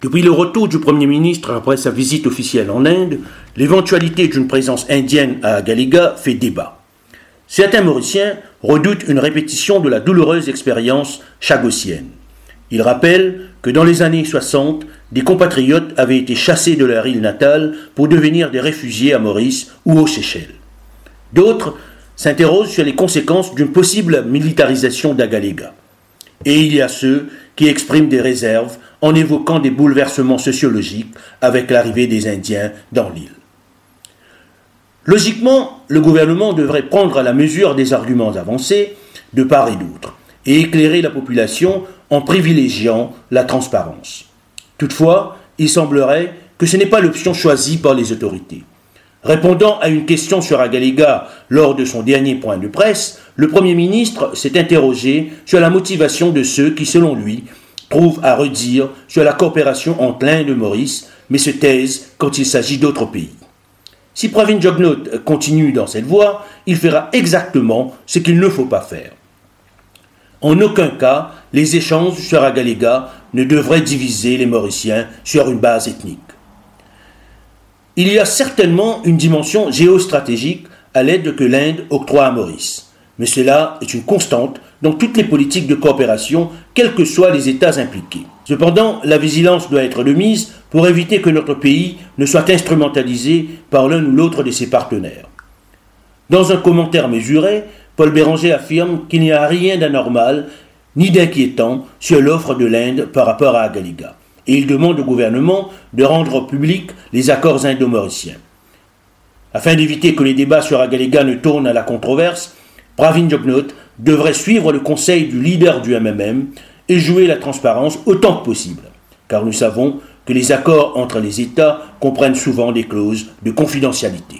Depuis le retour du Premier ministre après sa visite officielle en Inde, l'éventualité d'une présence indienne à Agaléga fait débat. Certains Mauriciens redoutent une répétition de la douloureuse expérience chagossienne. Ils rappellent que dans les années 60, des compatriotes avaient été chassés de leur île natale pour devenir des réfugiés à Maurice ou aux Seychelles. D'autres s'interrogent sur les conséquences d'une possible militarisation d'Agaléga. Et il y a ceux qui expriment des réserves en évoquant des bouleversements sociologiques avec l'arrivée des Indiens dans l'île. Logiquement, le gouvernement devrait prendre la mesure des arguments avancés de part et d'autre et éclairer la population en privilégiant la transparence. Toutefois, il semblerait que ce n'est pas l'option choisie par les autorités. Répondant à une question sur Agaléga lors de son dernier point de presse, le Premier ministre s'est interrogé sur la motivation de ceux qui, selon lui, trouvent à redire sur la coopération entre l'Inde et Maurice, mais se taisent quand il s'agit d'autres pays. Si Pravin Jugnauth continue dans cette voie, il fera exactement ce qu'il ne faut pas faire. En aucun cas, les échanges sur Agaléga ne devraient diviser les Mauriciens sur une base ethnique. Il y a certainement une dimension géostratégique à l'aide que l'Inde octroie à Maurice, mais cela est une constante dans toutes les politiques de coopération, quels que soient les États impliqués. Cependant, la vigilance doit être de mise pour éviter que notre pays ne soit instrumentalisé par l'un ou l'autre de ses partenaires. Dans un commentaire mesuré, Paul Béranger affirme qu'il n'y a rien d'anormal ni d'inquiétant sur l'offre de l'Inde par rapport à Agaléga, et il demande au gouvernement de rendre publics les accords indo-mauriciens. Afin d'éviter que les débats sur Agaléga ne tournent à la controverse, Pravin Jugnauth devrait suivre le conseil du leader du MMM et jouer la transparence autant que possible, car nous savons que les accords entre les États comprennent souvent des clauses de confidentialité.